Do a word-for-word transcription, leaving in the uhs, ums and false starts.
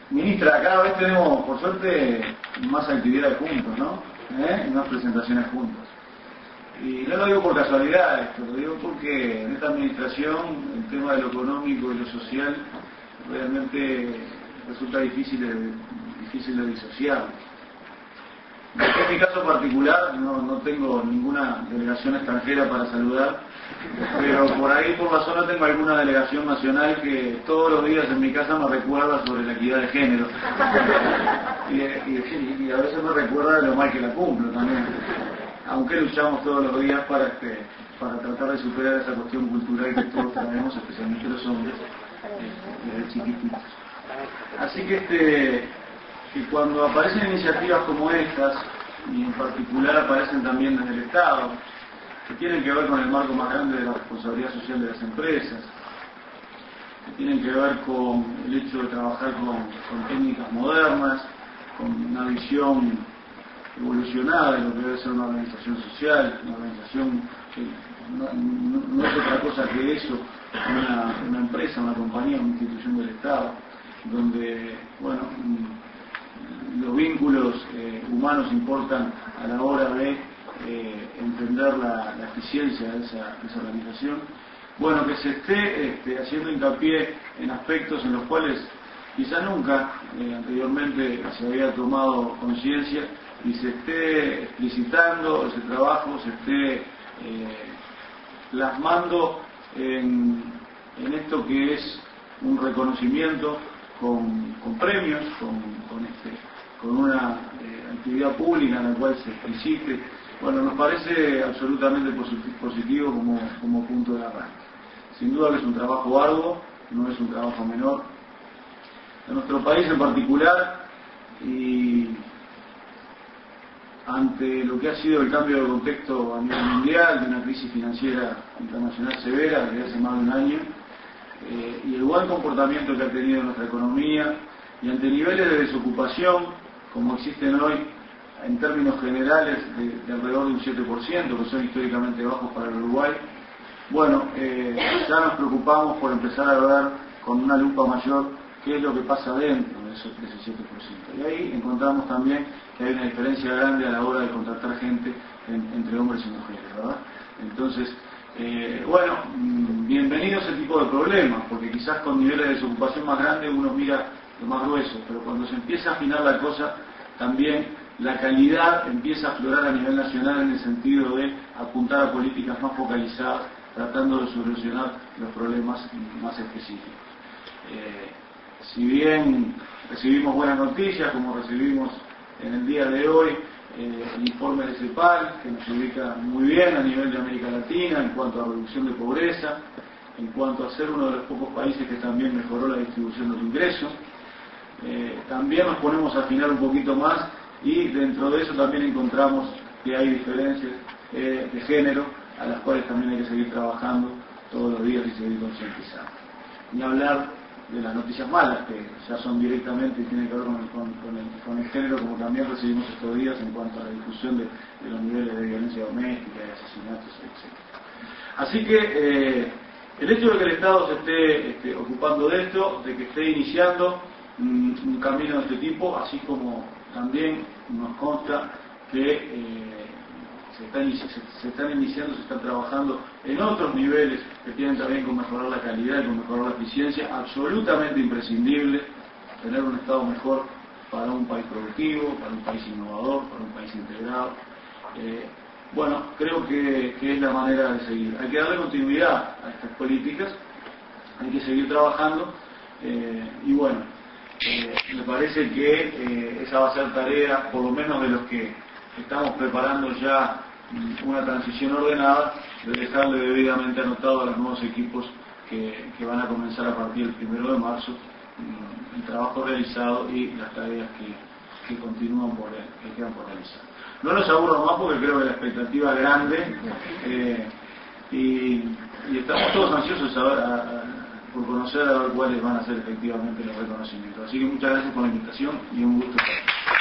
Ministra, cada vez tenemos, por suerte, más actividades juntos, ¿no? ¿Eh? Más presentaciones juntos. Y no lo digo por casualidad esto, lo digo porque en esta administración el tema de lo económico y lo social realmente resulta difícil de, difícil de disociar. En mi caso particular no, no tengo ninguna delegación extranjera para saludar, pero por ahí por la zona tengo alguna delegación nacional que todos los días en mi casa me recuerda sobre la equidad de género y, y, y a veces me recuerda de lo mal que la cumplo también, aunque luchamos todos los días para, este, para tratar de superar esa cuestión cultural que todos traemos, especialmente los hombres, desde chiquititos. Así que este que cuando aparecen iniciativas como estas, y en particular aparecen también desde el Estado, que tienen que ver con el marco más grande de la responsabilidad social de las empresas, que tienen que ver con el hecho de trabajar con, con técnicas modernas, con una visión evolucionada de lo que debe ser una organización social, una organización que no, no, no es otra cosa que eso, una, una empresa, una compañía, una institución del Estado, donde, bueno, los vínculos eh, humanos importan a la hora de eh, entender la, la eficiencia de esa, de esa organización. Bueno, que se esté este, haciendo hincapié en aspectos en los cuales quizá nunca eh, anteriormente se había tomado conciencia y se esté explicitando ese trabajo, se esté eh, plasmando en, en esto que es un reconocimiento con, con premios, con, con, este, con una eh, actividad pública en la cual se explicite. Bueno, nos parece absolutamente positivo como, como punto de arranque. Sin duda que es un trabajo arduo, no es un trabajo menor. En nuestro país en particular, y ante lo que ha sido el cambio de contexto a nivel mundial, de una crisis financiera internacional severa desde hace más de un año, eh, y el buen comportamiento que ha tenido nuestra economía, y ante niveles de desocupación como existen hoy en términos generales de, de alrededor de un siete por ciento, que son históricamente bajos para el Uruguay, bueno, eh, ya nos preocupamos por empezar a ver con una lupa mayor qué es lo que pasa dentro de ese, de ese siete por ciento. Y ahí encontramos también que hay una diferencia grande a la hora de contratar gente en, entre hombres y mujeres, ¿verdad? Entonces, eh, bueno, bienvenido a ese tipo de problemas, porque quizás con niveles de desocupación más grandes uno mira lo más grueso, pero cuando se empieza a afinar la cosa, también la calidad empieza a aflorar a nivel nacional en el sentido de apuntar a políticas más focalizadas, tratando de solucionar los problemas más específicos. Eh, si bien recibimos buenas noticias, como recibimos en el día de hoy, eh, el informe de CEPAL, que nos ubica muy bien a nivel de América Latina en cuanto a reducción de pobreza, en cuanto a ser uno de los pocos países que también mejoró la distribución de los ingresos, eh, también nos ponemos a afinar un poquito más y dentro de eso también encontramos que hay diferencias eh, de género a las cuales también hay que seguir trabajando todos los días y seguir concientizando. Ni hablar de las noticias malas, que ya son directamente y tienen que ver con el, con, con el, con el género, como también recibimos estos días en cuanto a la difusión de, de los niveles de violencia doméstica, de asesinatos, etcétera. Así que eh, el hecho de que el Estado se esté este, ocupando de esto, de que esté iniciando un, un camino de este tipo, así como también nos consta que eh, se, están, se, se están iniciando, se están trabajando en otros niveles que tienen también con mejorar la calidad y con mejorar la eficiencia, absolutamente imprescindible tener un Estado mejor para un país productivo, para un país innovador, para un país integrado. Eh, bueno, creo que, que es la manera de seguir. Hay que darle continuidad a estas políticas, hay que seguir trabajando eh, y bueno, eh, me parece que eh, esa va a ser tarea, por lo menos de los que estamos preparando ya una transición ordenada, de dejarle debidamente anotado a los nuevos equipos que, que van a comenzar a partir del primero de marzo el trabajo realizado y las tareas que, que continúan por que quedan por realizar. No los aburro más porque creo que la expectativa es grande eh, y, y estamos todos ansiosos a, a, a, por conocer a ver cuáles van a ser efectivamente los reconocimientos. Así que muchas gracias por la invitación y un gusto.